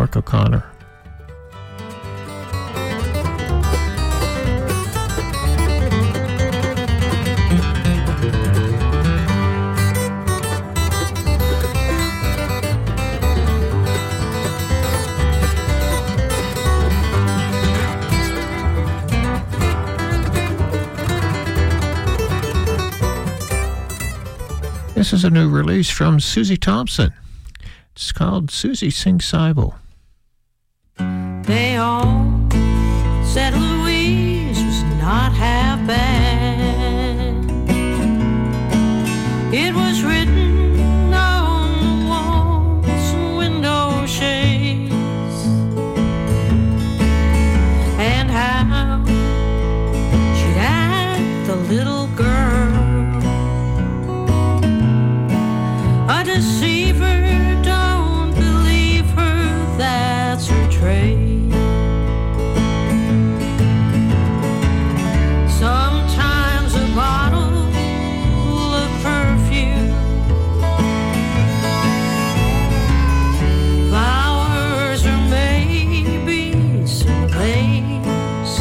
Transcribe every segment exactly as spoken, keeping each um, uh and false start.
Mark O'Connor. This is a new release from Susie Thompson. It's called Susie Sings Cybo. They all said Louise was not half bad. It was written on the walls and window shades, and how she'd act the little girl, a deceiver. Don't believe her, that's her trade. Sometimes a bottle of perfume, flowers, or maybe some lace.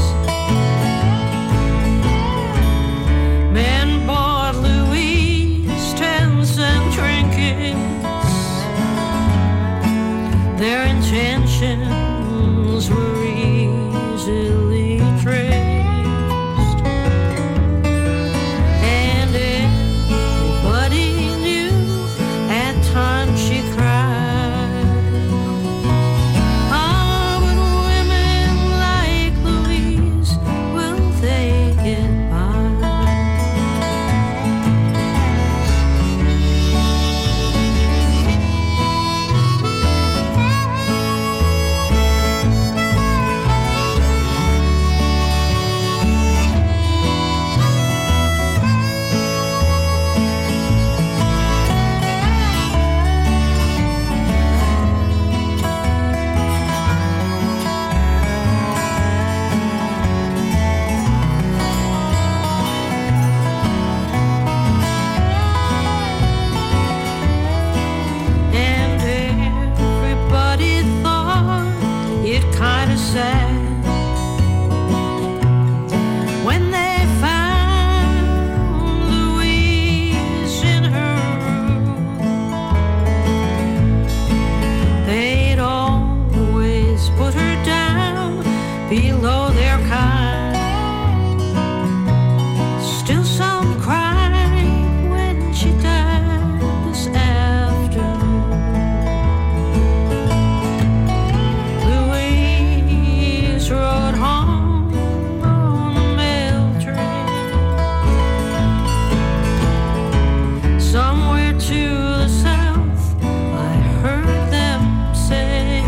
Men bought Louise ten cent trinkets. Their intentions were easily traced, and everybody knew at times she cried. Ah, but women like Louise, will they get by? And everybody thought it kind of sad when they found Louise in her room. They'd always put her down below their kind. Still some cried when she died this afternoon. Louise rode home on the mail train, somewhere to the south, I heard them say.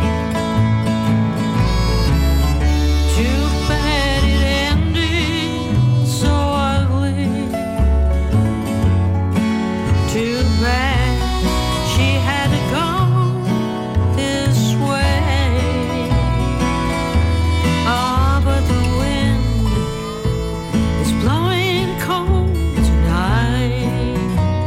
Too bad it ended so ugly. Too bad she had to go this way. Ah, but the wind is blowing cold tonight.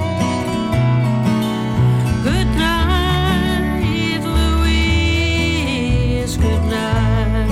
Good night, Louise, good night.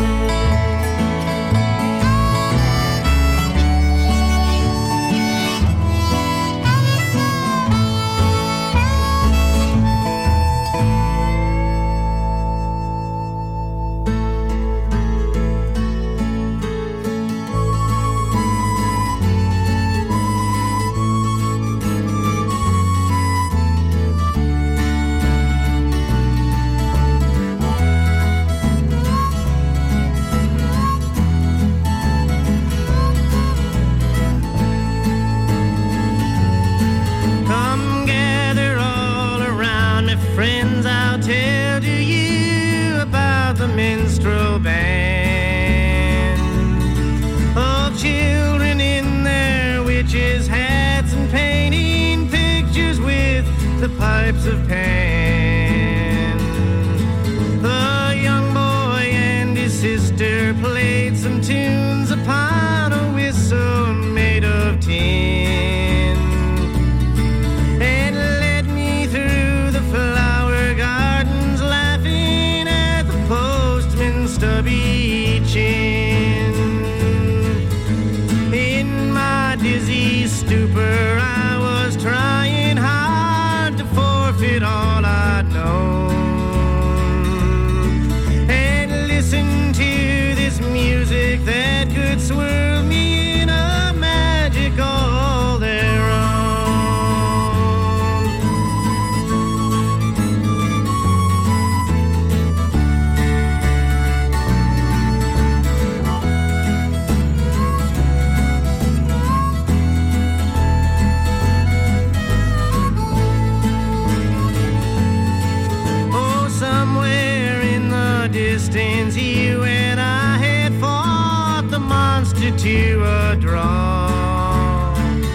Come gather all around me, friends, I'll tell to you about the minstrel band. All children in their witches' hats and painting pictures with the pipes of Pan. The young boy and his sister played some tunes upon a whistle made of tin, and led me through the flower gardens, laughing wanted to a draw.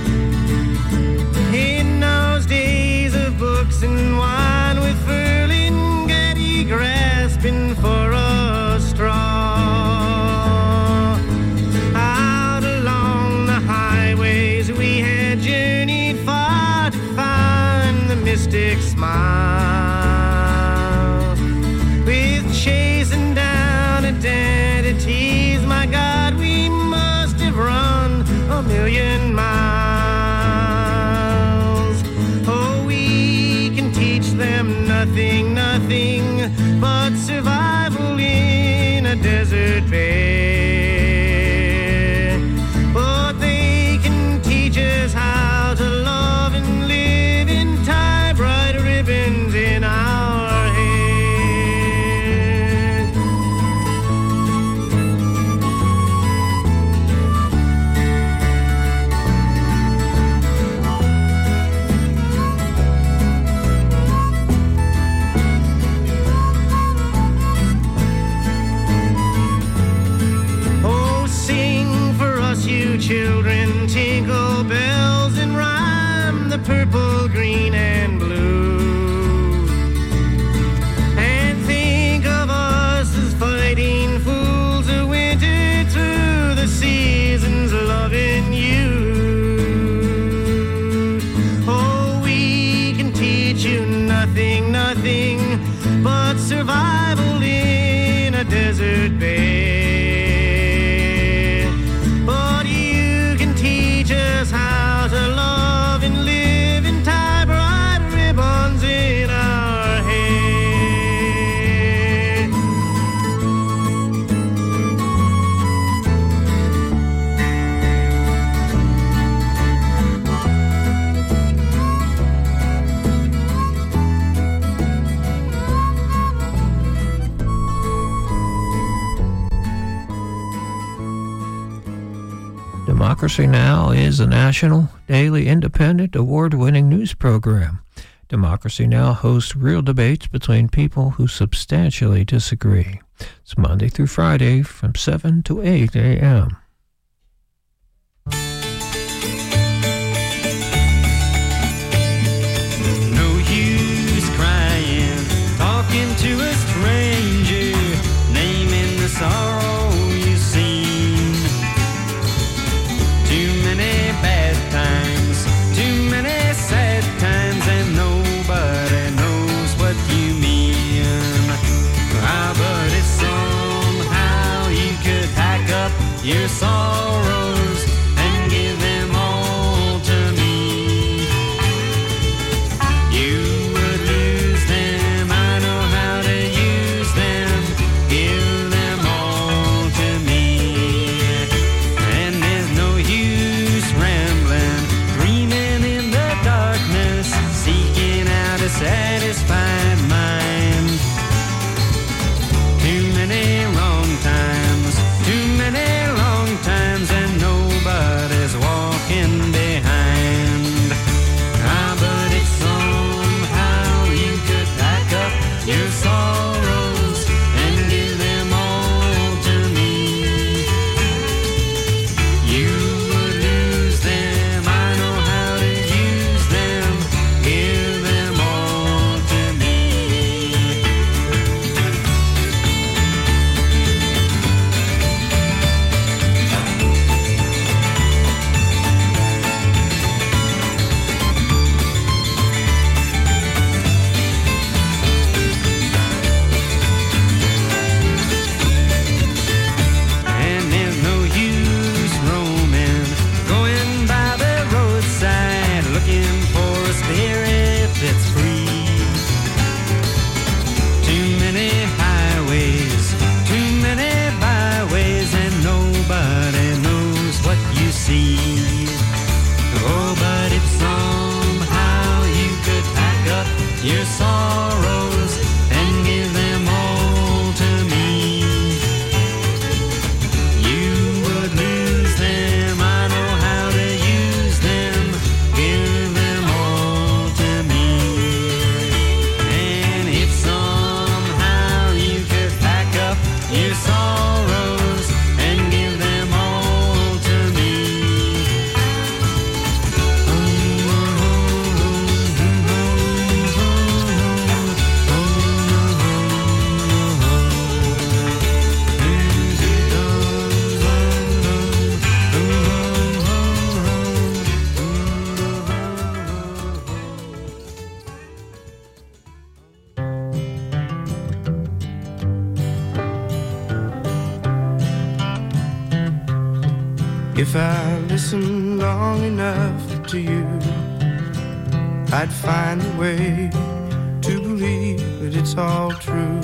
In those days of books and wine, with Ferlinghetti grasping for a straw, out along the highways we had journeyed far to find the mystic smile, with chasing down identities. My God, we must have run a million miles. Oh, we can teach them nothing, nothing but survival in a desert bed. But they can teach us how to love and live and tie bright ribbons in our hair. Oh, sing for us, you children, tinkle bells and rhyme the purple, green, and blue. And think of us as fighting fools who wintered through the seasons loving you. Oh, we can teach you nothing, nothing but survival in a desert bed. But you can teach us how to love and live and tie bright ribbons in our hair. Democracy Now! Is a national, daily, independent, award-winning news program. Democracy Now! Hosts real debates between people who substantially disagree. It's Monday through Friday from seven to eight a.m. No use crying, talking to a stranger, naming the sorrow you've seen. Too many bad times, too many sad times, and nobody knows what you mean. Ah, but if somehow you could pack up your sorrows and give them all to me, you would lose them. I know how to use them. Give them all to me. And there's no use rambling, dreaming in the darkness, seeking out a satisfied mind. Too many wrong times, too many wrong times, and no If I listened long enough to you, I'd find a way to believe that it's all true.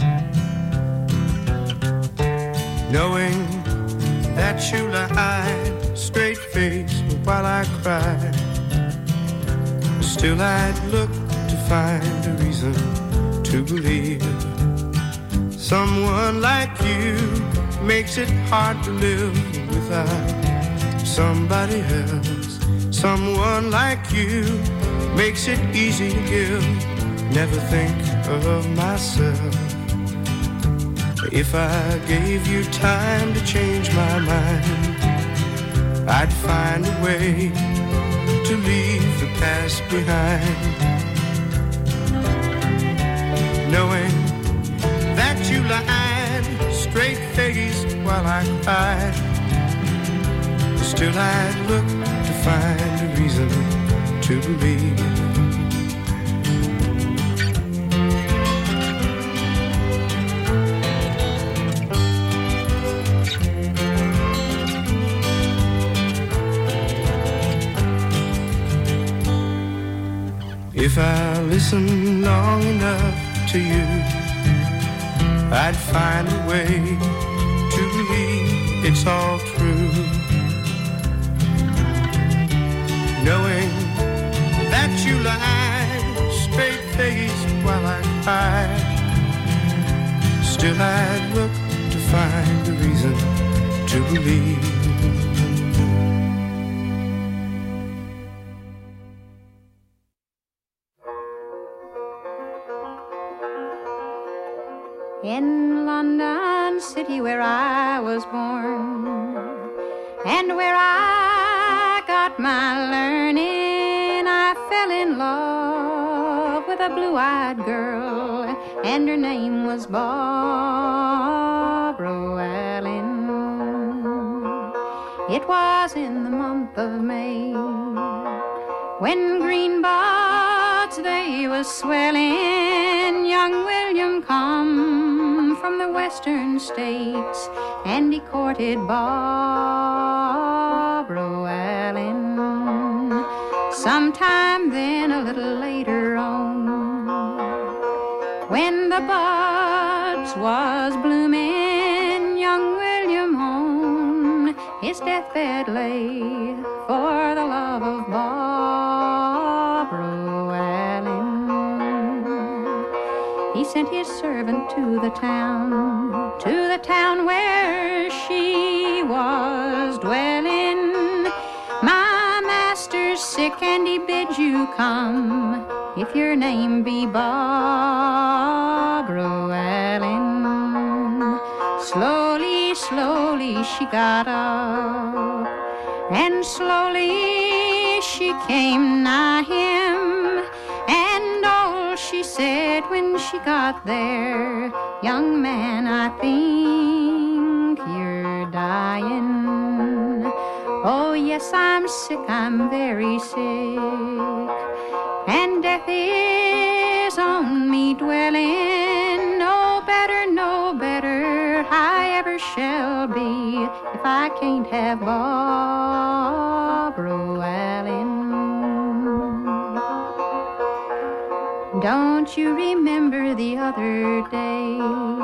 Knowing that you lied straight-faced while I cried, still I'd look to find a reason to believe. Someone like you makes it hard to live without somebody else. Someone like you makes it easy to give. Never think of myself. If I gave you time to change my mind, I'd find a way to leave the past behind. Knowing that you lied straight-faced while I cried, still I'd look to find a reason to believe. If I listened long enough to you, I'd find a way to believe it's all true. Knowing that you lied straight-faced while I cried, still I'd look to find a reason to believe. In London City where I was born, and where I got my learning, I fell in love with a blue-eyed girl, and her name was Barbara Allen. It was in the month of May, when green buds they was swelling. Young William come from the western states, and he courted Barbara Allen. Sometime then, a little later on, when the buds was blooming, young William on his deathbed lay for the love of Barbara Allen. He sent his servant to the town, to the town where she was dwelling. My master's sick and he bids you come, if your name be Barbara Allen. Slowly, slowly she got up, and slowly she came nigh him, and all she said when she got there, young man, I think you're dying. Oh yes, I'm sick, I'm very sick, and death is on me dwelling. No better, no better I ever shall be, if I can't have Barbara Allen. Don't you remember the other day,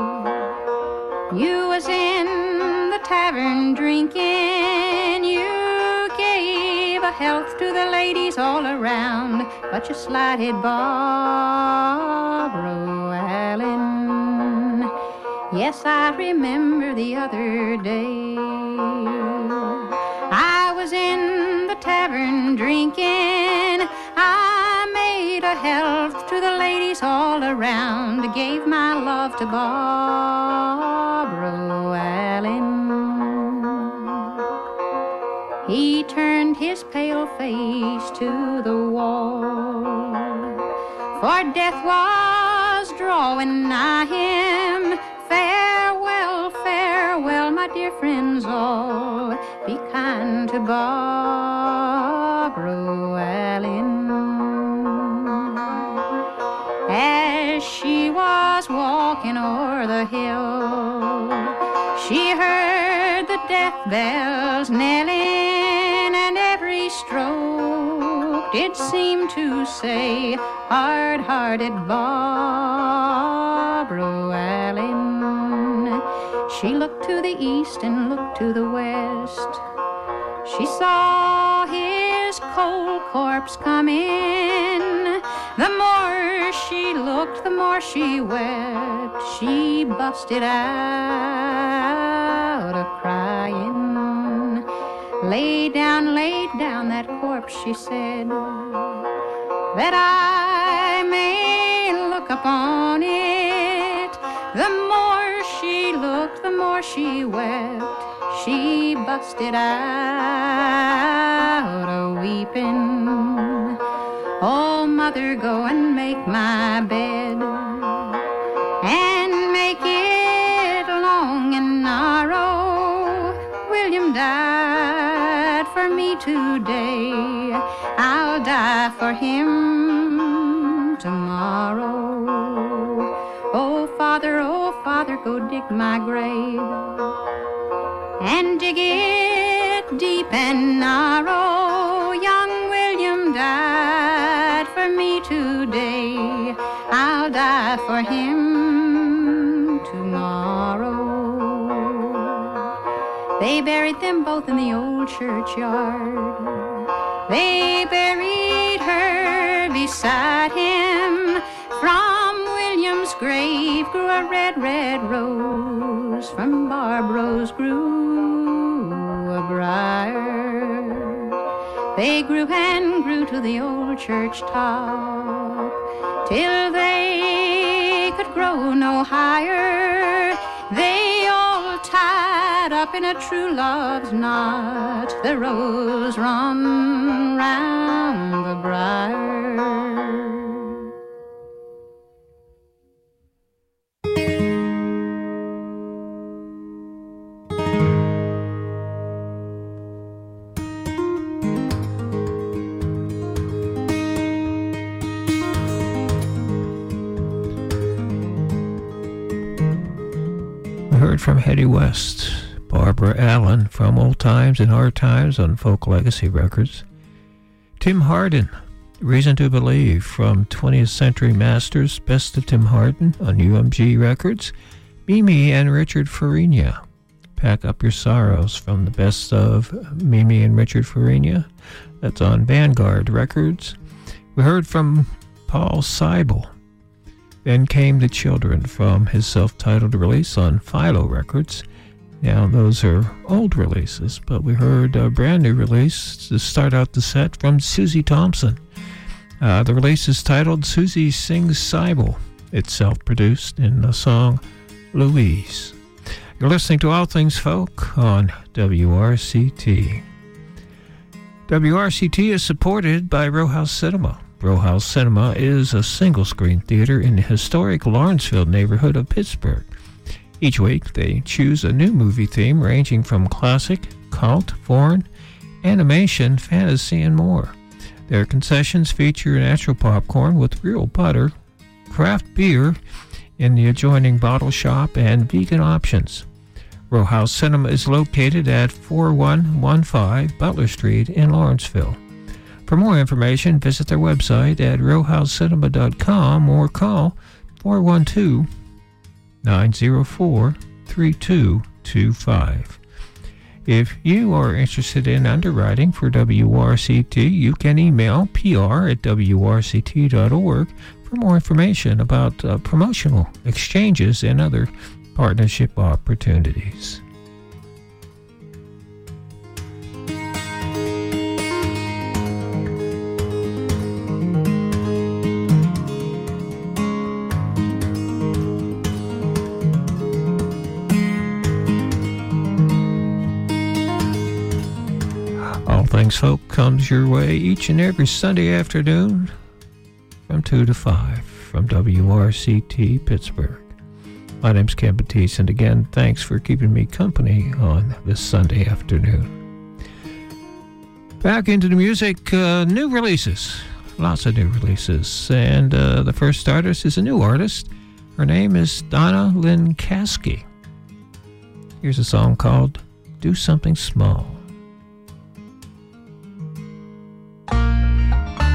you was in the tavern drinking, you gave a health to the ladies all around, but you slighted Barbara Allen. Yes, I remember the other day, I was in the tavern drinking, I made a health to the ladies all around, gave my love to Barbara Allen. He turned his pale face to the wall, for death was drawing nigh him. Farewell, farewell, my dear friends all, be kind to Barbara Allen. As she was walking o'er the hill, she heard the death bells knelling. did seem to say, hard-hearted Barbara Allen. She looked to the east and looked to the west. She saw his cold corpse come in. The more she looked, the more she wept. She busted out a-crying. Lay down, lay down that corpse, she said, that I may look upon it. The more she looked, the more she wept. She busted out a-weeping. Oh, mother, go and make my bed, and make it long and narrow. William died for me today. I'll die for him tomorrow. Oh, Father, oh, Father, go dig my grave, and dig it deep and narrow. Young William died for me today. I'll die for him tomorrow. They buried them both in the old churchyard. They buried her beside him. From William's grave grew a red, red rose. From Barbara's grew a briar. They grew and grew to the old church top, till they could grow no higher. They all tied up in a true love's knot. The rose run round the briar. Heard from Hetty West, Barbara Allen from Old Times and Hard Times on Folk Legacy Records. Tim Hardin, Reason to Believe from twentieth Century Masters, Best of Tim Hardin on U M G Records. Mimi and Richard Farina, Pack Up Your Sorrows from the Best of Mimi and Richard Farina. That's on Vanguard Records. We heard from Paul Seibel, Then Came the Children from his self-titled release on Philo Records. Now, those are old releases, but we heard a brand new release to start out the set from Susie Thompson. Uh, the release is titled Susie Sings Seibel. It's self-produced in the song Louise. You're listening to All Things Folk on W R C T. W R C T is supported by Row House Cinema. Row House Cinema is a single-screen theater in the historic Lawrenceville neighborhood of Pittsburgh. Each week, they choose a new movie theme ranging from classic, cult, foreign, animation, fantasy, and more. Their concessions feature natural popcorn with real butter, craft beer in the adjoining bottle shop, and vegan options. Row House Cinema is located at forty-one fifteen Butler Street in Lawrenceville. For more information, visit their website at row house cinema dot com or call four one two, nine zero four, three two two five. If you are interested in underwriting for W R C T, you can email P R at W R C T dot org for more information about uh, promotional exchanges and other partnership opportunities. All Things Folk comes your way each and every Sunday afternoon from two to five from W R C T Pittsburgh. My name's Ken Batiste, and again, thanks for keeping me company on this Sunday afternoon. Back into the music, uh, new releases, lots of new releases, and uh, the first artist is a new artist. Her name is Donna Lynn Caskey. Here's a song called Do Something Small.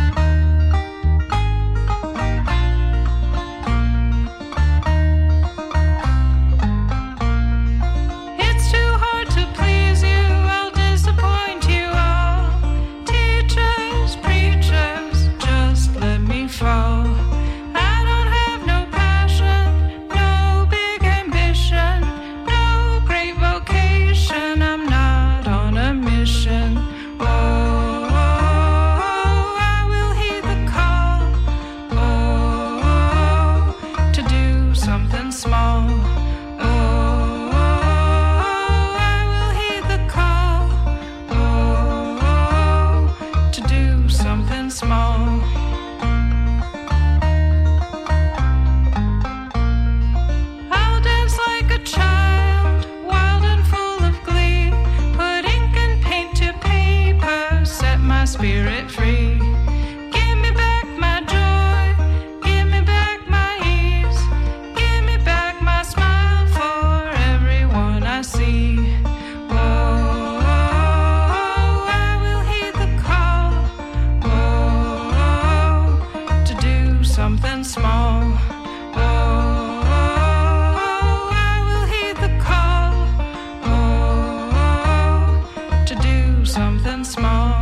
something small.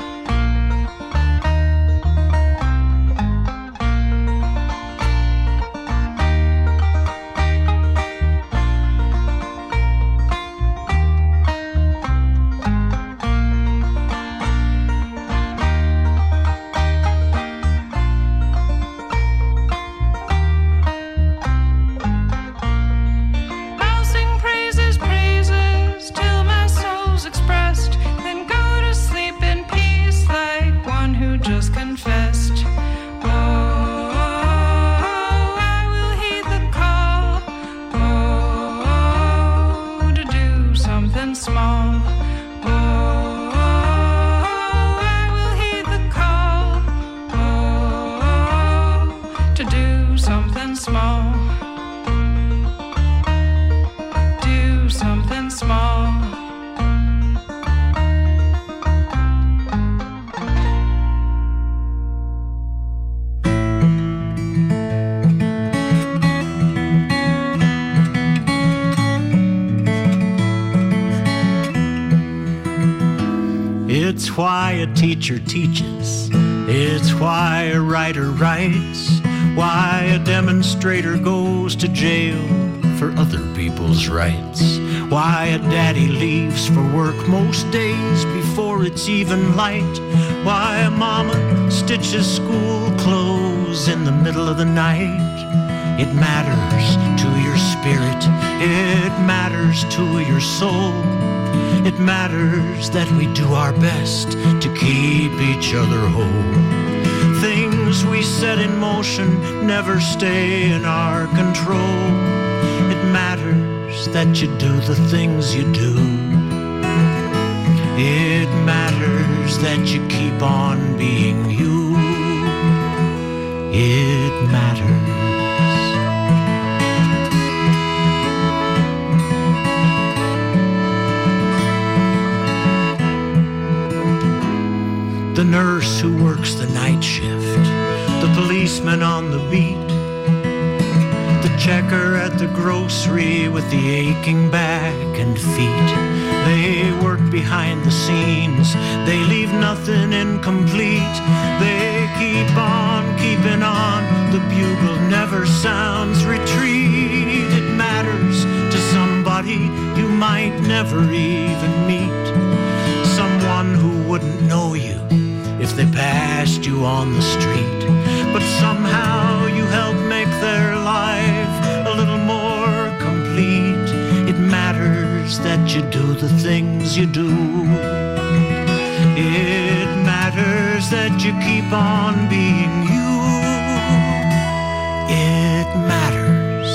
It's why a teacher teaches. It's why a writer writes. Why a demonstrator goes to jail for other people's rights. Why a daddy leaves for work most days before it's even light. Why a mama stitches school clothes in the middle of the night. It matters to your spirit. It matters to your soul. It matters that we do our best to keep each other whole. Things we set in motion never stay in our control. It matters that you do the things you do. It matters that you keep on being you. It matters. The nurse who works the night shift, the policeman on the beat, the checker at the grocery with the aching back and feet. They work behind the scenes, they leave nothing incomplete. They keep on keeping on, the bugle never sounds retreat. It matters to somebody you might never even meet, someone who wouldn't know you if they passed you on the street, but somehow you help make their life a little more complete. It matters that you do the things you do. It matters that you keep on being you. It matters.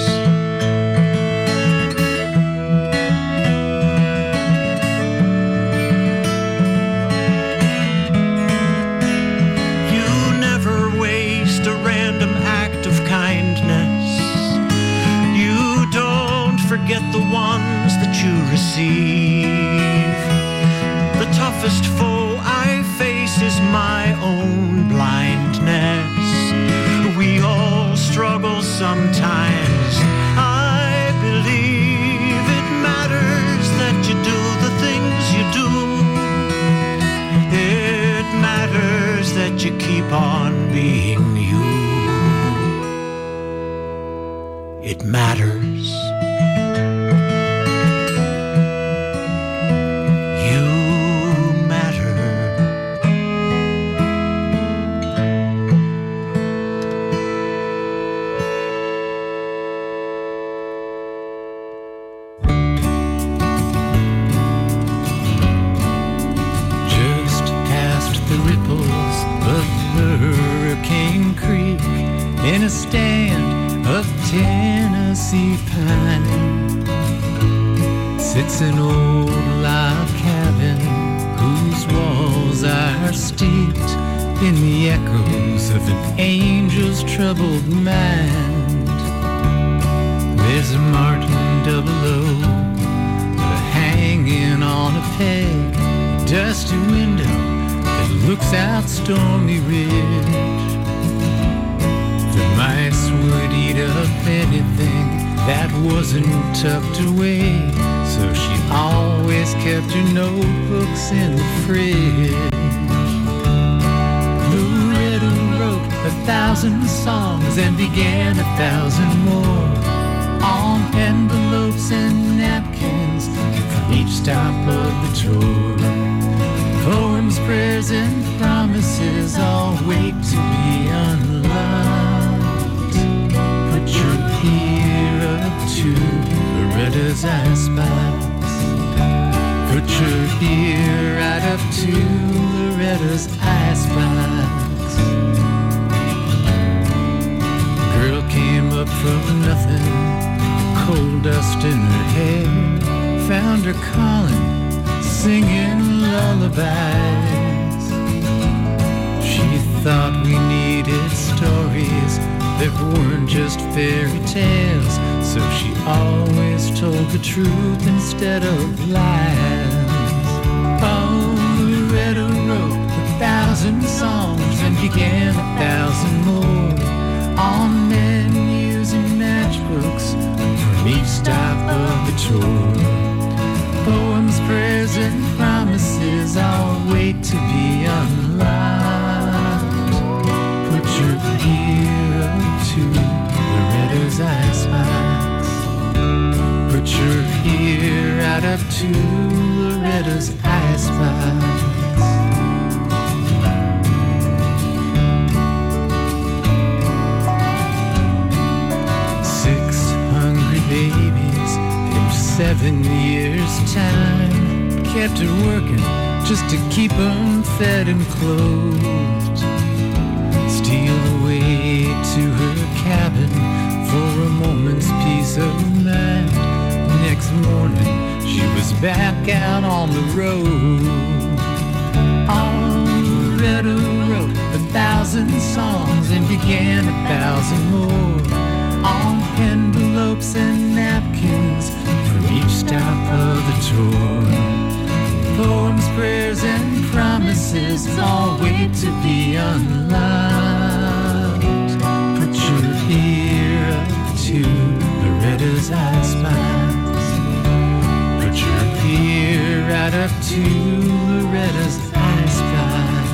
Forget the ones that you receive. The toughest foe I face is my own blindness. We all struggle sometimes. I believe it matters that you do the things you do. It matters that you keep on being you. It matters. It's an old log cabin whose walls are steeped in the echoes of an angel's troubled mind. There's a Martin double O hanging on a peg, a dusty window that looks out Stormy Ridge. The mice would eat up anything that wasn't tucked away, so she always kept her notebooks in the fridge. Loretta wrote a thousand songs and began a thousand more on envelopes and napkins from each stop of the tour. Poems, prayers, and promises all wait to be unlocked. Put your ear up to Loretta's icebox. Put your ear right up to Loretta's icebox. Girl came up from nothing, coal dust in her hair. Found her calling, singing lullabies. She thought we needed stories that weren't just fairy tales, so she always told the truth instead of lies. Oh, Loretta wrote a thousand songs and began a thousand more on menus and matchbooks from each stop of the tour. Poems, prayers, and promises all wait to be unlocked. Put your ear up to Loretta's icebox. Put your ear right up to Loretta's icebox. Six hungry babies in seven years' time kept her working just to keep them fed and clothed. Steal away to her cabin for a moment's peace of mind. Next morning she was back out on the road. Oh, Loretta wrote a thousand songs and began a thousand more on envelopes and napkins from each stop of the tour. Poems, prayers, and promises all wait to be unlocked. Put your ear up to Loretta's icebox. Put your ear right up to Loretta's icebox.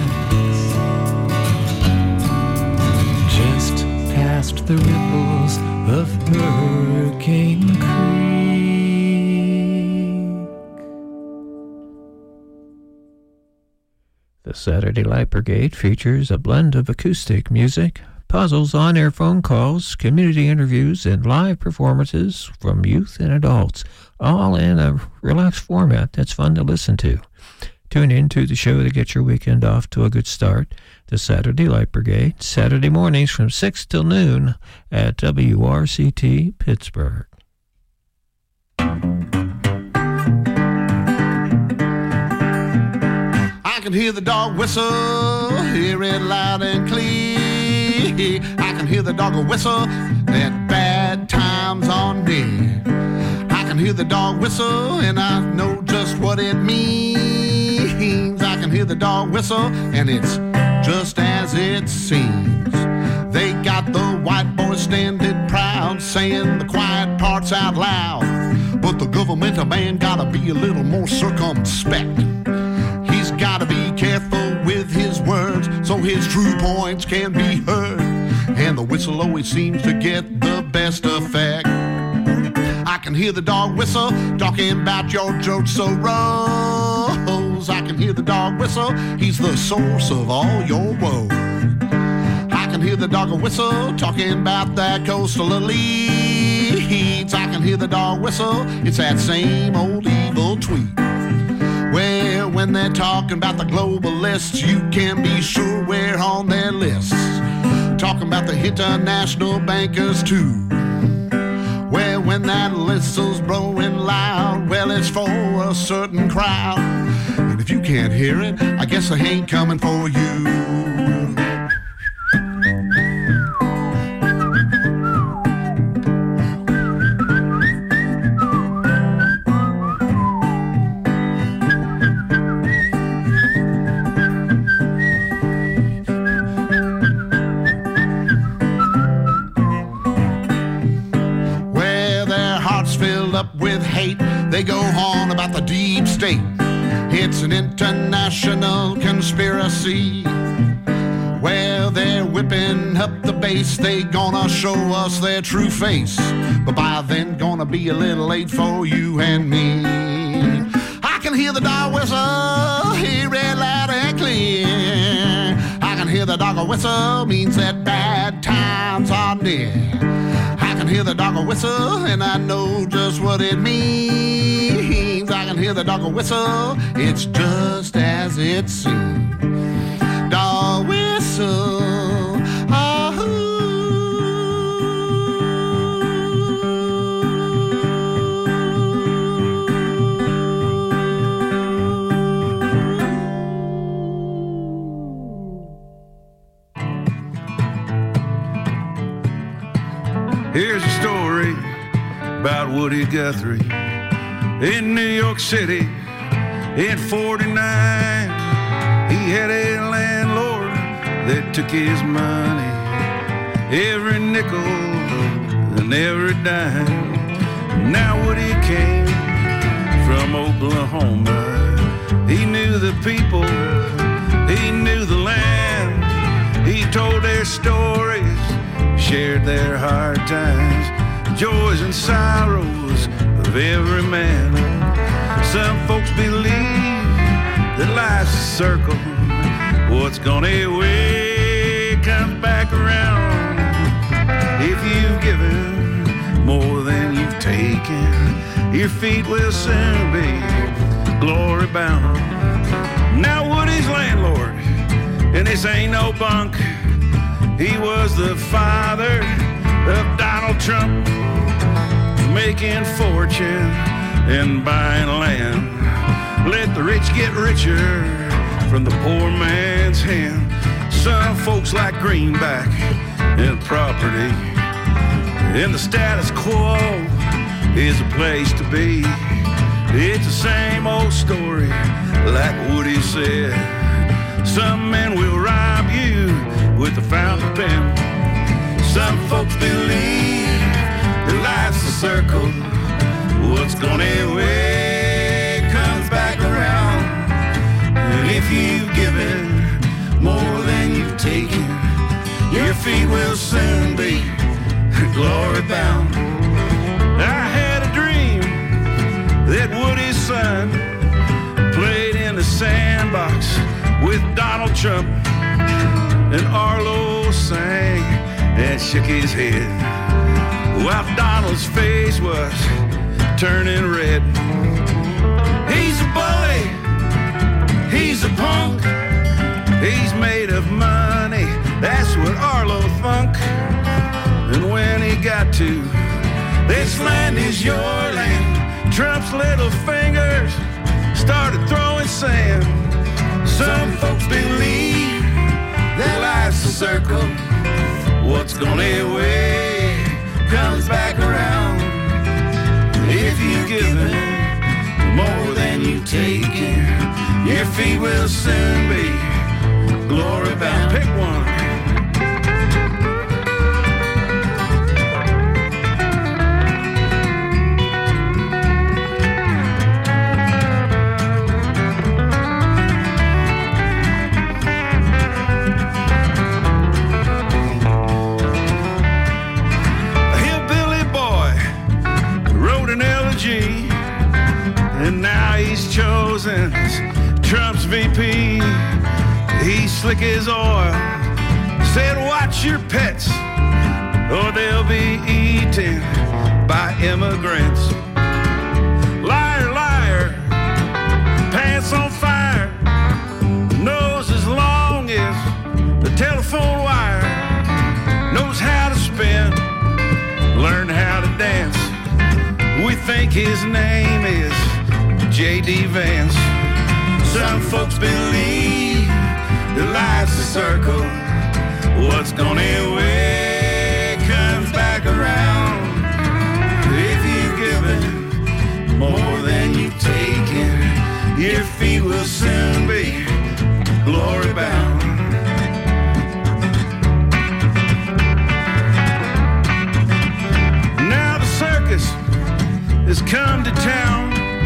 Just past the ripples of Hurricane Creek. The Saturday Light Brigade features a blend of acoustic music, puzzles, on-air phone calls, community interviews, and live performances from youth and adults, all in a relaxed format that's fun to listen to. Tune in to the show to get your weekend off to a good start. The Saturday Light Brigade, Saturday mornings from six till noon at W R C T Pittsburgh. I can hear the dog whistle, hear it loud and clear. I can hear the dog whistle, that bad time's on me. I can hear the dog whistle, and I know just what it means. I can hear the dog whistle, and it's just as it seems. They got the white boys standing proud, saying the quiet parts out loud. But the government man gotta be a little more circumspect. He's gotta be careful with his words so his true points can be heard. And the whistle always seems to get the best effect. I can hear the dog whistle talking about your jokes so rose. I can hear the dog whistle, he's the source of all your woes. I can hear the dog whistle talking about that coastal elites. I can hear the dog whistle, it's that same old evil tweet. Well, when they're talking about the globalists, you can be sure we're on their lists. Talking about the international bankers too. Well, when that whistle's blowing loud, well, it's for a certain crowd. And if you can't hear it, I guess I ain't coming for you. They go on about the deep state. It's an international conspiracy. Well, they're whipping up the bass. They gonna show us their true face. But by then, gonna be a little late for you and me. I can hear the dog whistle, hear it loud and clear. I can hear the dog whistle, means that bad times are near. I can hear the dog whistle, and I know just what it means. I can hear the dog whistle, it's just as it seems. Dog whistle, ah-hoo. Here's a story about Woody Guthrie in New York City in forty-nine. He had a landlord that took his money, every nickel and every dime. Now Woody came from Oklahoma. He knew the people, he knew the land. He told their stories, shared their hard times, joys and sorrows of every man. Some folks believe that life's a circle. What's gone away comes back around. If you've given more than you've taken, your feet will soon be glory bound. Now Woody's landlord, and this ain't no bunk, he was the father of Donald Trump, making fortune and buying land. Let the rich get richer from the poor man's hand. Some folks like greenback and property, and the status quo is a place to be. It's the same old story, like Woody said. Some men will rob you with a fountain pen. Some folks believe that life's a circle. What's gone away comes back around. And if you've given more than you've taken, your feet will soon be glory bound. I had a dream that Woody's son played in the sandbox with Donald Trump, and Arlo sang and shook his head while Donald's face was turning red. He's a bully, he's a punk, he's made of money, that's what Arlo thunk. And when he got to, this land is your land, Trump's little fingers started throwing sand. Some folks believe that life's a circle. What's gone away comes back around. If you've given more than you've taken, your feet will soon be glory bound. Pick one. And now he's chosen as Trump's V P. He's slick as oil. Said watch your pets or they'll be eaten by immigrants. Liar, liar, pants on fire, nose as long as the telephone wire, knows how to spin, learned how to dance. We think his name is J D Vance. Some folks believe that life's a circle. What's gone away comes back around. If you've given more than you've taken, your feet will soon be glory bound. Now the circus has come to town.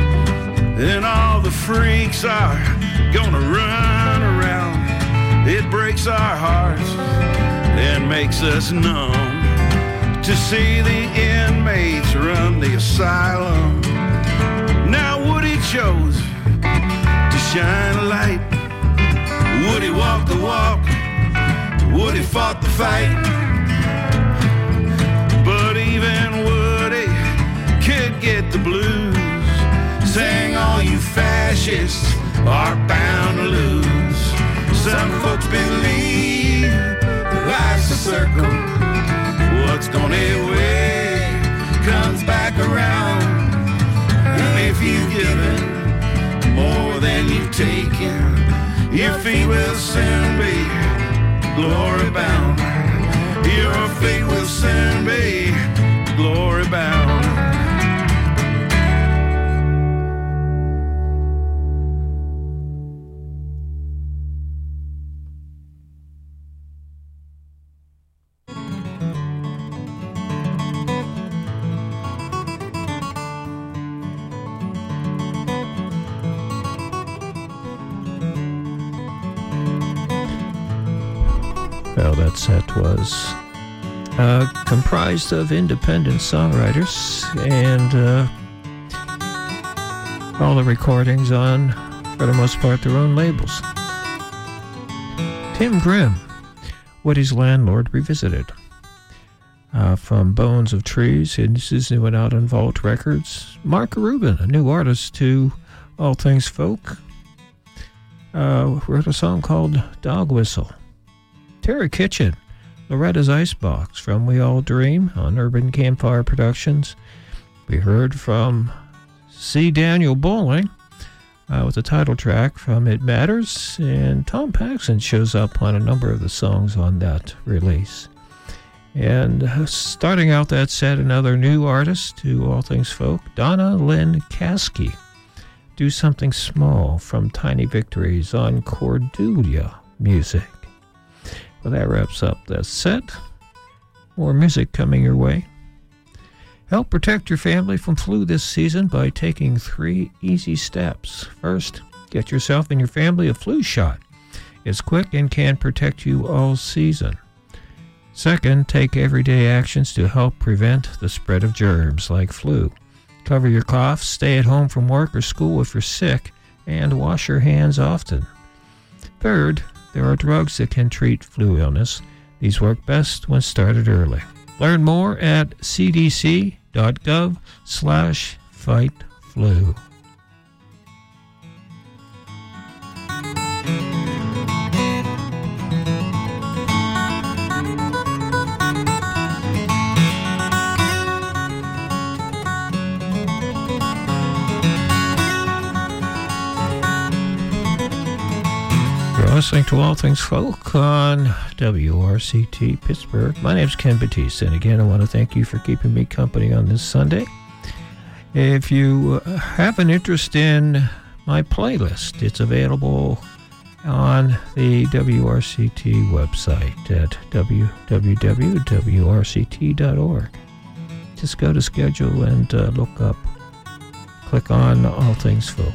breaks our hearts and makes us numb to see the inmates run the asylum. Now Woody chose to shine a light. Woody walked the walk, Woody fought the fight. But even Woody could get the blues, saying all you fascists are bound to lose. Some folks believe life's a circle. What's gone away comes back around. And if you've given more than you've taken, your feet will soon be glory bound. Your feet will soon be glory bound. Well, that set was uh, comprised of independent songwriters, and uh, all the recordings on, for the most part, their own labels. Tim Grimm, Woody's Landlord Revisited. Uh, from Bones of Trees, this is new and out on Vault Records. Mark Rubin, a new artist to All Things Folk, uh, wrote a song called Dog Whistle. Terry Kitchen, Loretta's Icebox from We All Dream on Urban Campfire Productions. We heard from C. Daniel Bowling uh, with the title track from It Matters, and Tom Paxson shows up on a number of the songs on that release. And uh, starting out that set, another new artist to All Things Folk, Donna Lynn Caskey. Do Something Small from Tiny Victories on Cordelia Music. Well, that wraps up that set. More music coming your way. Help protect your family from flu this season by taking three easy steps. First, get yourself and your family a flu shot. It's quick and can protect you all season. Second, take everyday actions to help prevent the spread of germs like flu. Cover your cough, stay at home from work or school if you're sick, and wash your hands often. Third, there are drugs that can treat flu illness. These work best when started early. Learn more at cdc.gov slash fight flu. Listening to All Things Folk on W R C T Pittsburgh. My name's Ken Batiste, and again, I want to thank you for keeping me company on this Sunday. If you have an interest in my playlist, it's available on the W R C T website at w w w dot w r c t dot org. Just go to schedule and uh, look up, click on All Things Folk.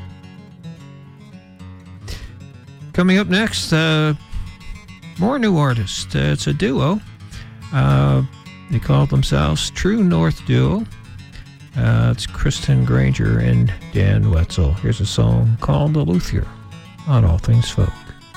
Coming up next, uh, more new artists. Uh, it's a duo. Uh, they call themselves True North Duo. Uh, it's Kristen Granger and Dan Wetzel. Here's a song called The Luthier on All Things Folk.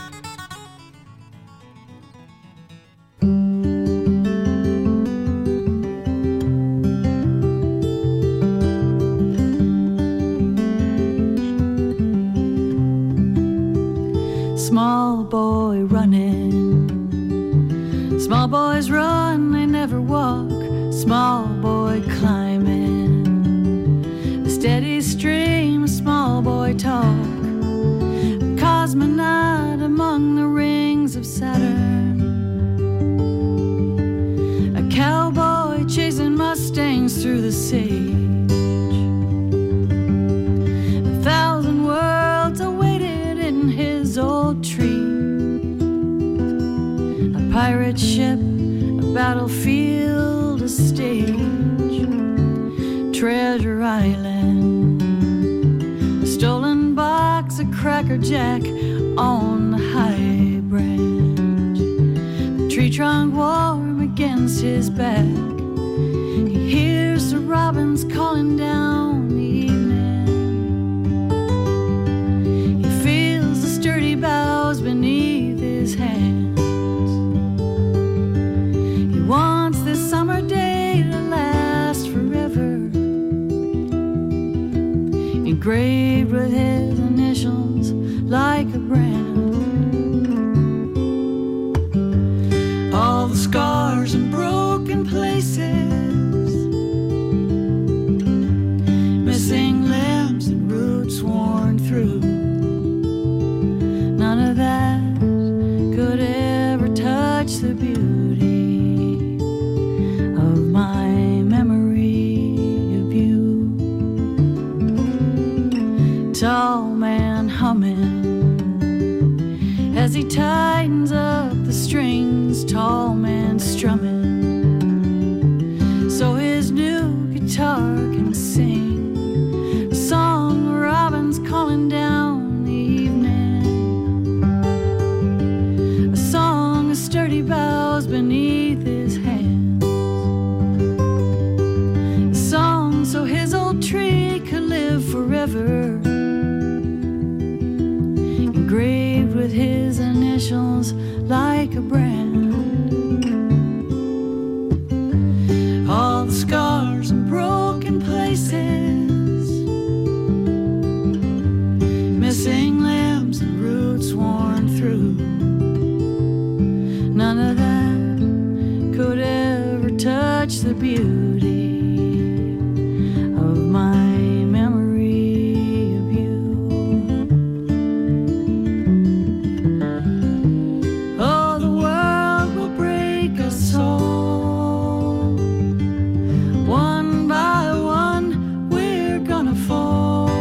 Small boy running, small boys run, they never walk, small boy climbing, a steady stream, a small boy talk, a cosmonaut among the rings of Saturn, a cowboy chasing mustangs through the sage, a thousand worlds awaited in his old tree, a pirate ship, a battlefield, a stage, Treasure Island, a stolen box, a Cracker Jack on the high brand. tree trunk warm against his back. He hears the robins calling down the evening. He feels the sturdy boughs beneath his hands. He wants this summer day to last forever, engraved with his initials like a brand. All the scars and broken places, missing limbs and roots worn through, none of that could ever touch the beauty of my memory of you. Tall man humming as he tightens up the strings, tall man strumming so his new guitar can sing a song of robins calling down the evening, a song of sturdy boughs beneath his hands, a song so his old tree could live forever, engraved with his initials like a brand. All the scars and broken places, missing limbs and roots worn through, none of that could ever touch the beauty of my memory of you. Oh, the world will break us all. One by one, we're gonna fall.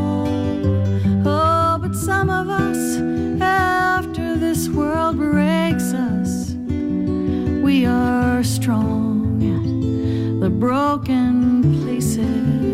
Oh, but some of us, after this world breaks us, we are strong at the broken places.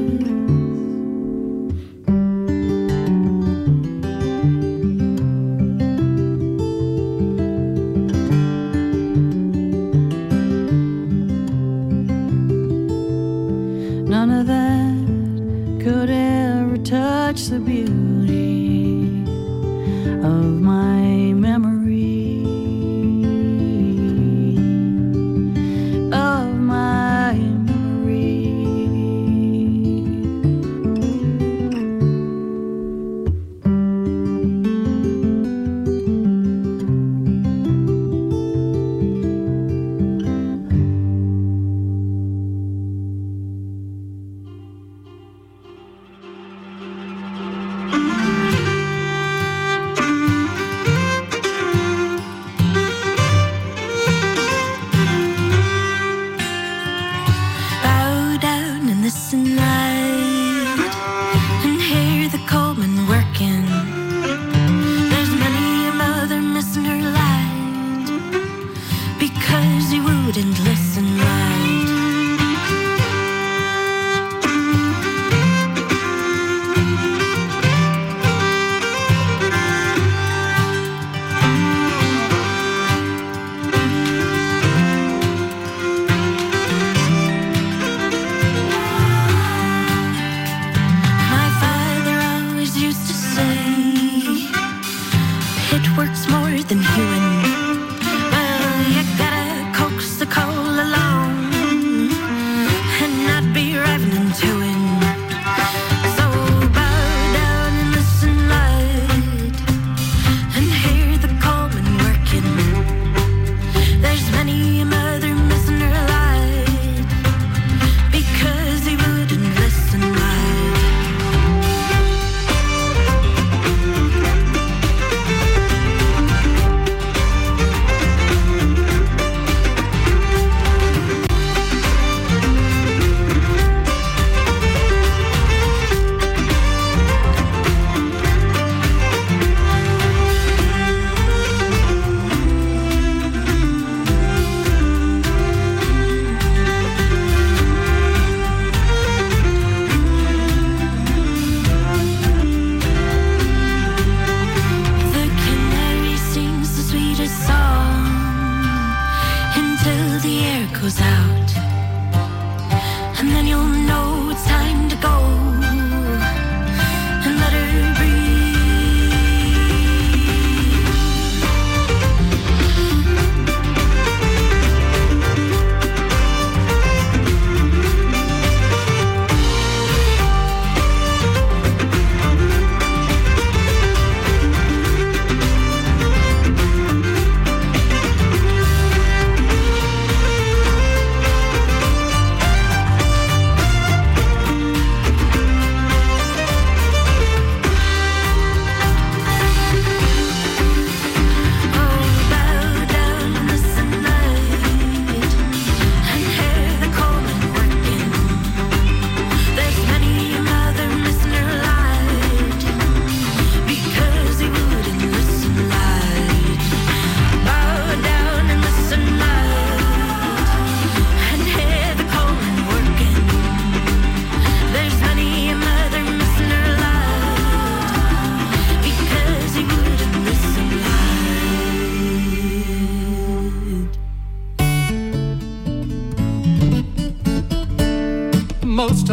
None of that could ever touch the beauty of my memory of my memory. Bow down and listen light and hear the coalman working. There's many a mother missing her light because he wouldn't listen right. My father always used to say, it works more than hewing. Well, you gotta coax the coal along and not be ravening to him. So bow down and listen light and hear the coalman working. There's many a mother missing her light because he wouldn't listen right.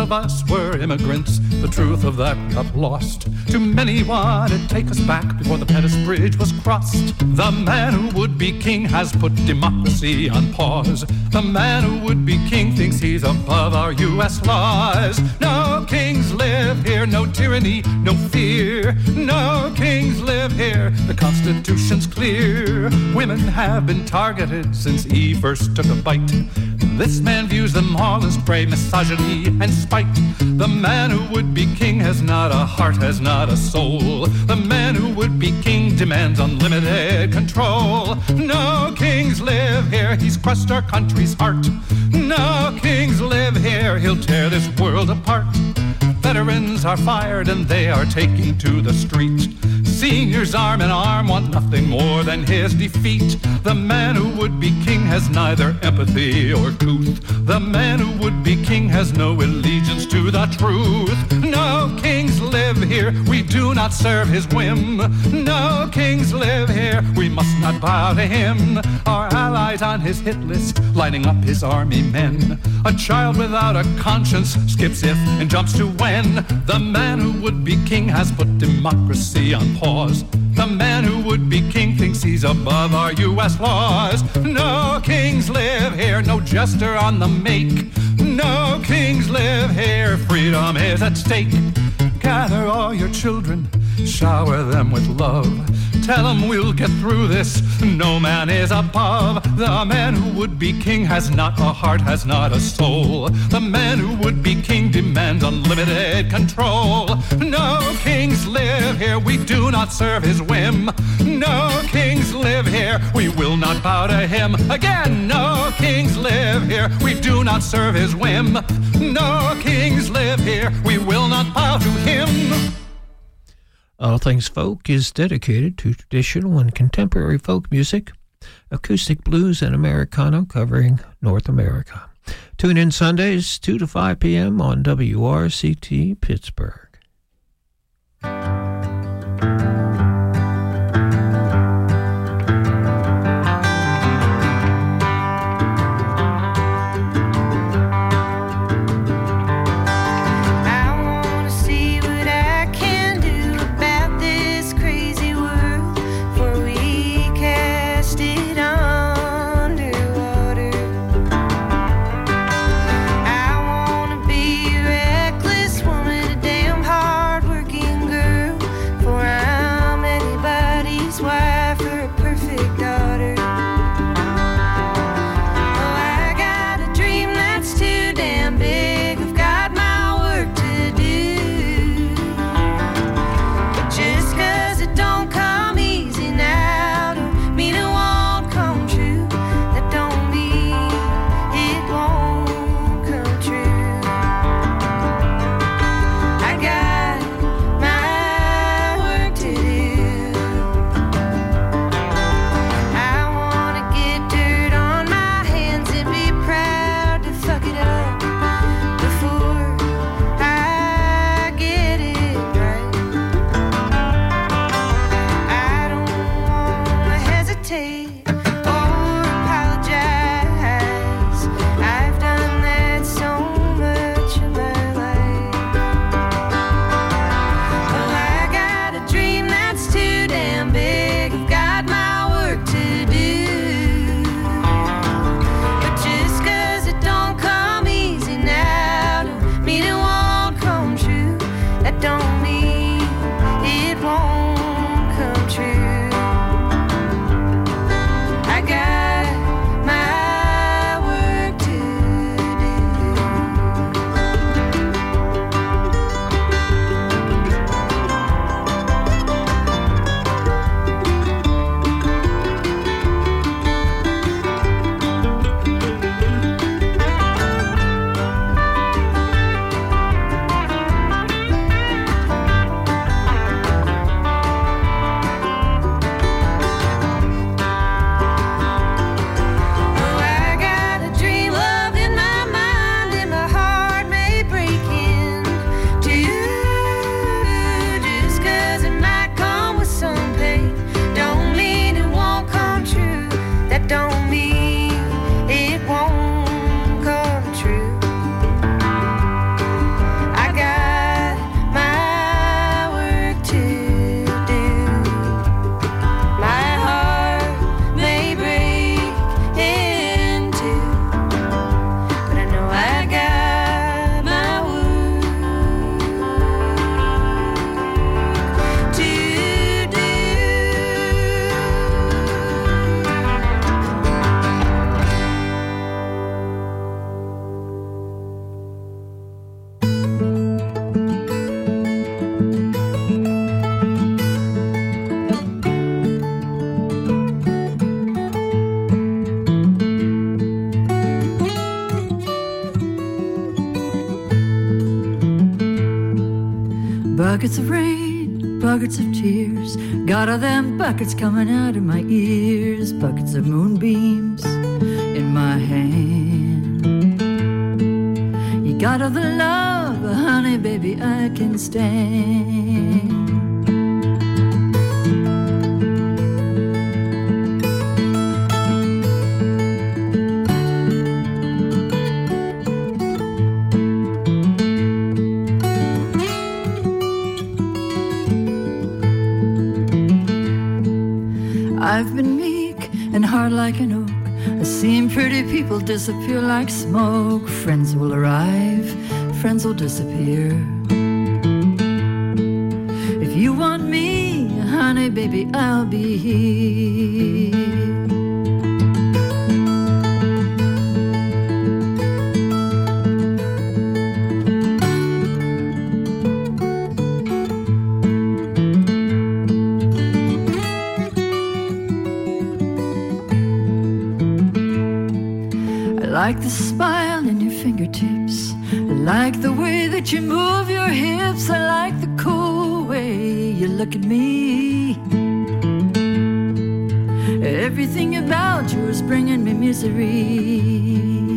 of us were immigrants. The truth of that got lost. Too many wanted to take us back before the Pettus Bridge was crossed. The man who would be king has put democracy on pause. The man who would be king thinks he's above our U S laws. No kings live here, no tyranny, no fear. No kings live here, the Constitution's clear. Women have been targeted since Eve first took a bite. This man views them all as prey, misogyny and spite. The man who would be king has not a heart, has not a soul. The man who would be king demands unlimited control. No kings live here, he's crushed our country's heart. No kings live here, he'll tear this world apart. Veterans are fired and they are taking to the street. Seniors arm in arm want nothing more than his defeat. The man who would be king has neither empathy or couth. The man who would be king has no allegiance to the truth. No kings live here, we do not serve his whim. No kings live here, we must not bow to him. Our allies on his hit list, lining up his army men. A child without a conscience skips if and jumps to when. The man who would be king has put democracy on pause. The man who would be king thinks he's above our U S laws. No kings live here, no jester on the make. No kings live here, freedom is at stake. Gather all your children, shower them with love. Tell them we'll get through this, no man is above. The man who would be king has not a heart, has not a soul. The man who would be king demands unlimited control. No kings live here, we do not serve his whim. No kings live here, we will not bow to him. Again, no kings live here, we do not serve his whim. No kings live here, we will not bow to him. All Things Folk is dedicated to traditional and contemporary folk music, acoustic blues, and Americana covering North America. Tune in Sundays, two to five p.m. on W R C T Pittsburgh. Woman, a damn hard-working girl, for I'm Buckets of rain, buckets of tears, got all them buckets coming out of my ears, buckets of moonbeams in my hand. You got all the love, honey, baby, I can stand. I've been meek and hard like an oak. I've seen pretty people disappear like smoke. Friends will arrive, friends will disappear. If you want me, honey, baby, I'll be here. I like the smile in your fingertips. I like the way that you move your hips. I like the cool way you look at me. Everything about you is bringing me misery.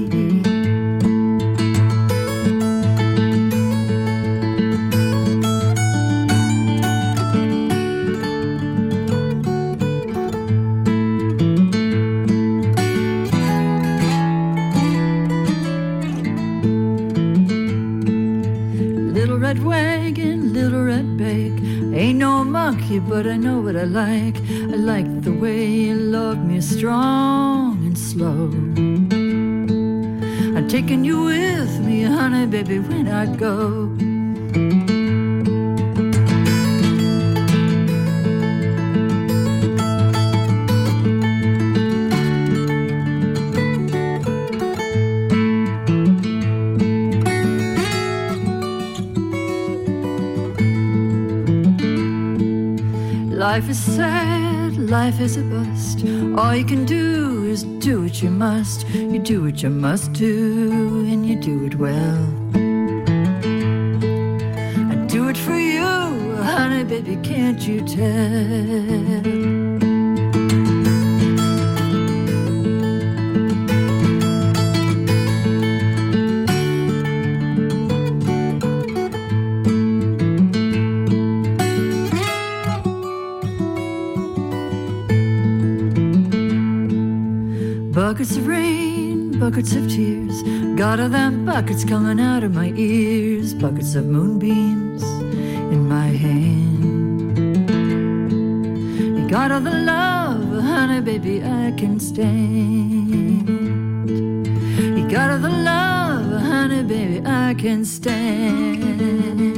But I know what I like. I like the way you love me strong and slow. I'm taking you with me, honey, baby, when I go. Life is sad, life is a bust. All you can do is do what you must. You do what you must do, and you do it well. I do it for you, honey, baby, can't you tell? Buckets of rain, buckets of tears, got all them buckets coming out of my ears, buckets of moonbeams in my hand. You got all the love, honey, baby, I can stand. You got all the love, honey, baby, I can stand.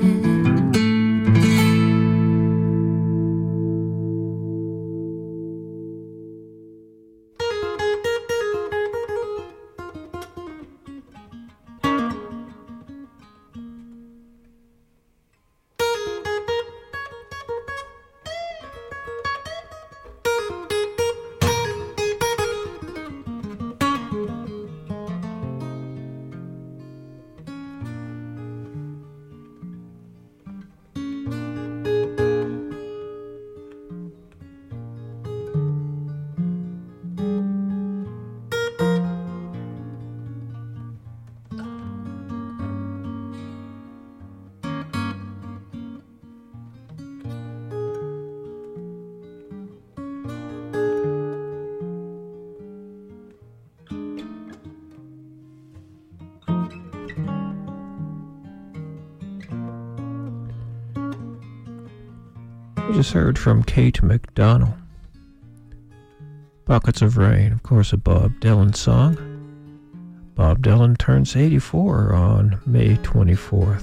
We just heard from Kate McDonald. Buckets of Rain, of course, a Bob Dylan song. Bob Dylan turns eighty-four on May twenty-fourth.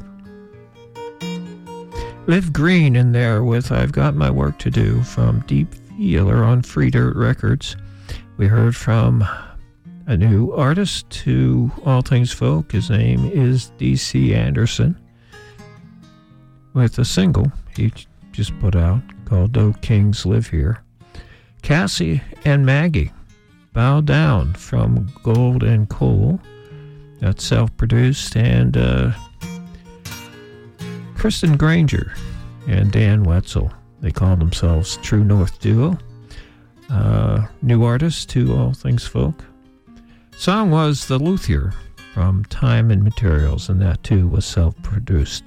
Liv Green in there with I've Got My Work to Do from Deep Feeler on Free Dirt Records. We heard from a new artist to All Things Folk. His name is D C Anderson, with a single he just put out called Though Kings Live Here. Cassie and Maggie, Bow Down from Gold and Coal. That's self-produced. And uh, Kristen Granger and Dan Wetzel. They call themselves True North Duo. Uh, new artist to All Things Folk. Song was The Luthier from Time and Materials, and that too was self-produced.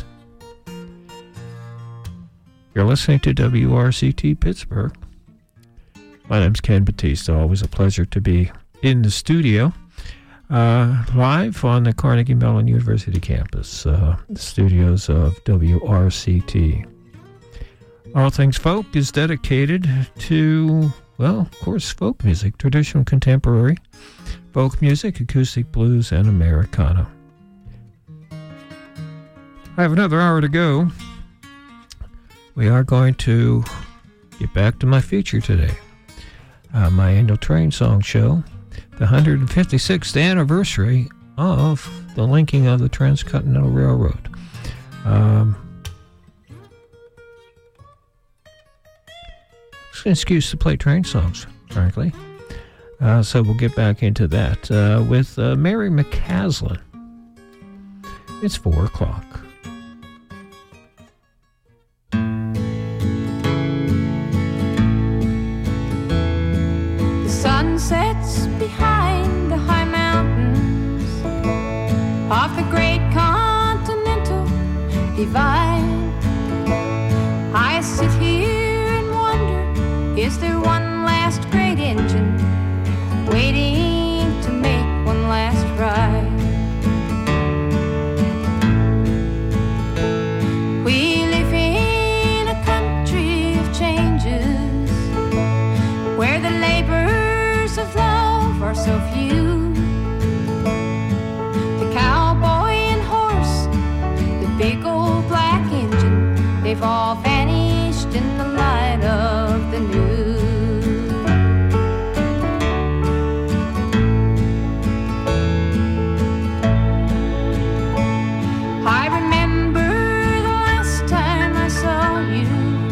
You're listening to W R C T Pittsburgh. My name's Ken Batista. Always a pleasure to be in the studio, uh, live on the Carnegie Mellon University campus, uh, the studios of W R C T. All Things Folk is dedicated to, well, of course, folk music, traditional, contemporary, folk music, acoustic blues, and Americana. I have another hour to go. We are going to get back to my feature today. Uh, my annual train song show, the one hundred fifty-sixth anniversary of the linking of the Transcontinental Railroad. Um, it's an excuse to play train songs, frankly. Uh, so we'll get back into that uh, with uh, Mary McCaslin. It's four o'clock. Sets behind the high mountains off the great continental divide. I sit here and wonder, is there one last great engine waiting to make one last ride? We live in a country of changes where the labor of love are so few. The cowboy and horse, the big old black engine, they've all vanished in the light of the new. I remember the last time I saw you.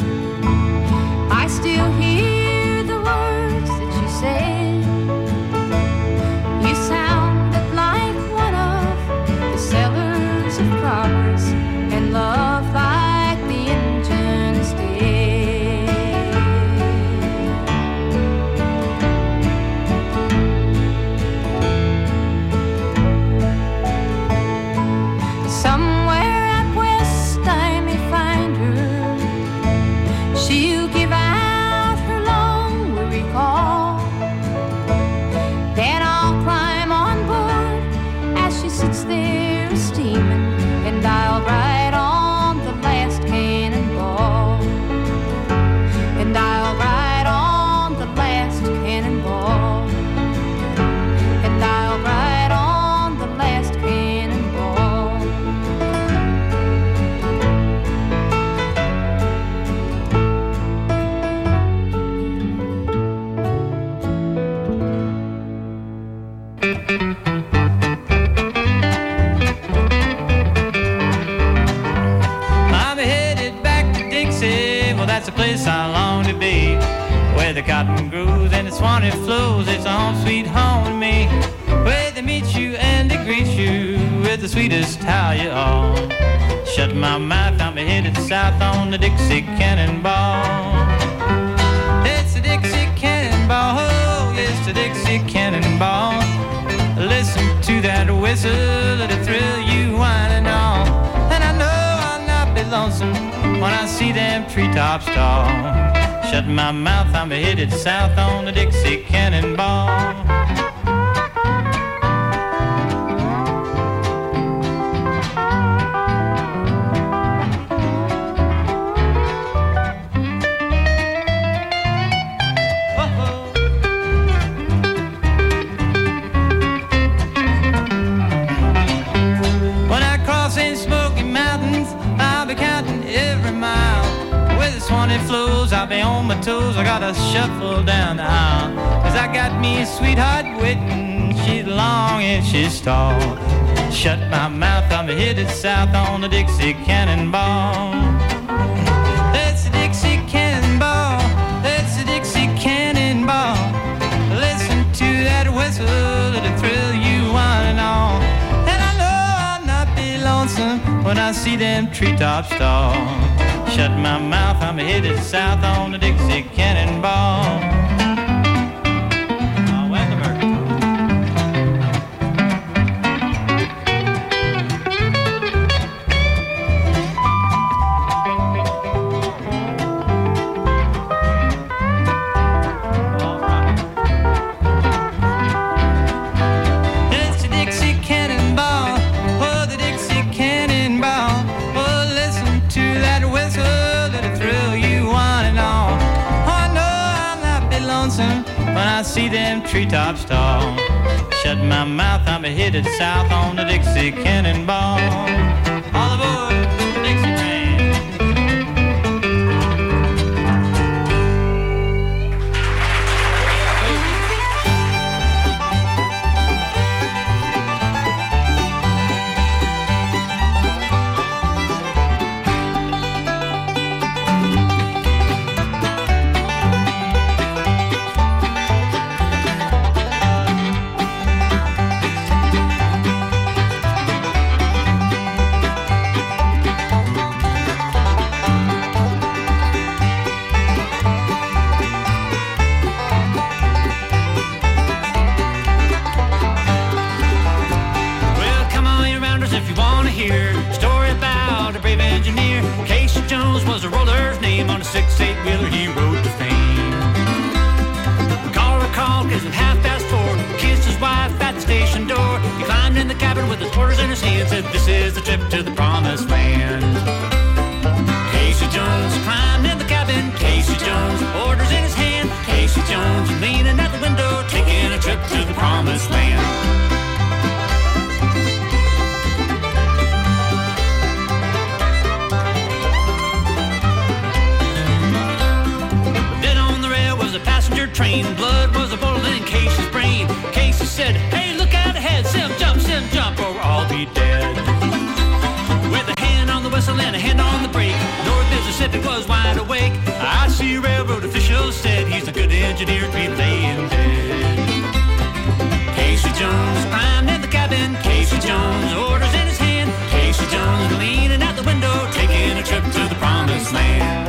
I still hear the words that you say. And love like the engines did. Somewhere out west I may find her. She'll give out her long weary call. Then I'll climb on board as she sits there steaming. And I'll ride on the last cannonball. And I'll ride on the last cannonball. And I'll ride on the last cannonball. That's the place I long to be, where the cotton grows and the Swanee flows. It's home sweet home to me, where they meet you and they greet you with the sweetest how you are. Shut my mouth, I'm headed south on the Dixie Cannonball. It's the Dixie Cannonball, oh, it's the Dixie Cannonball. Listen to that whistle, it'll thrill you whining on. And I know I'll not be lonesome when I see them treetops tall. Shut my mouth, I'm headed south on the Dixie Cannonball. When I cross in Smoky Mountains, I'll be counting every mile. Where the Swanee flows, I'll be on my toes. I gotta shuffle down the aisle, 'cause I got me a sweetheart waiting. She's long and she's tall. Shut my mouth, I'm headed south on the Dixie Cannonball. That's the Dixie Cannonball. That's the Dixie Cannonball. Listen to that whistle, it'll thrill you one and all. And I know I'll not be lonesome when I see them treetops tall. Shut my mouth, I'm headed south on the Dixie Cannonball. Oh, Weatherberg. All right. It's the Dixie Cannonball. Oh, the Dixie Cannonball. Oh, listen to that whistle, that'll thrill you on and on. Oh, I know I'll not be lonesome when I see them treetops tall. Shut my mouth, I'm headed south on the Dixie Cannonball. All aboard the Dixie train. Well, come on, you rounders, if you want to hear a story about a brave engineer. Casey Jones was a roller's name. On a six eight wheeler he rode to fame. Caller called cause at half past four, kissed his wife at the station door. He climbed in the cabin with his orders in his hand, said this is the trip to the promised land. Casey Jones climbed in the cabin, Casey Jones, orders in his hand. Casey Jones leaning out the window, taking a trip to the promised land. Dead on the rail was a passenger train. Blood was a boiling in Casey's brain. Casey said, hey, look out ahead. Sim jump, sim jump, or I'll be dead. With a hand on the whistle and a hand on the brake, North Mississippi was wide awake. I see railroad officials said he's a good engineer to be laying dead. Casey Jones climbed in the cabin. Casey Jones, orders in his hand. Casey Jones leaning out the window, taking a trip to the promised land.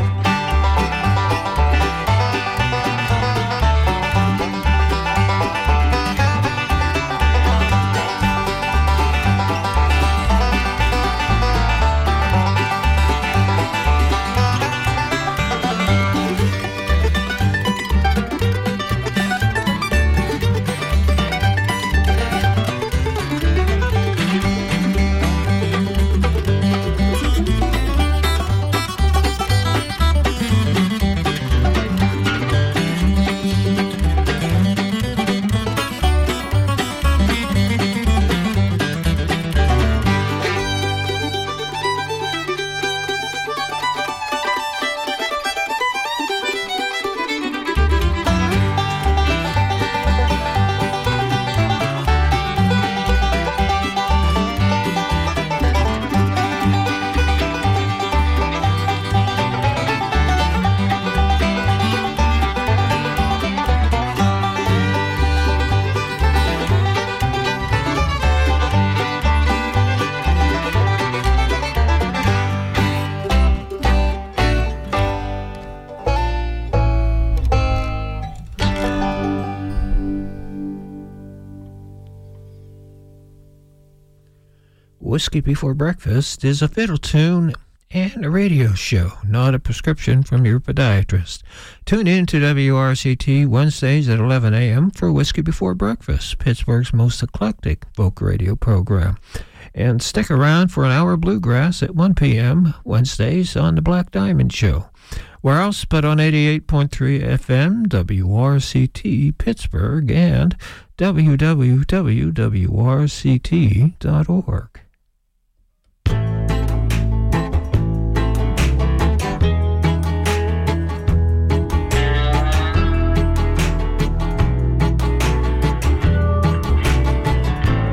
Whiskey Before Breakfast is a fiddle tune and a radio show, not a prescription from your podiatrist. Tune in to W R C T Wednesdays at eleven a.m. for Whiskey Before Breakfast, Pittsburgh's most eclectic folk radio program. And stick around for an hour of bluegrass at one p.m. Wednesdays on The Black Diamond Show. Where else but on eighty-eight point three F M, W R C T Pittsburgh, and w w w dot w r c t dot org.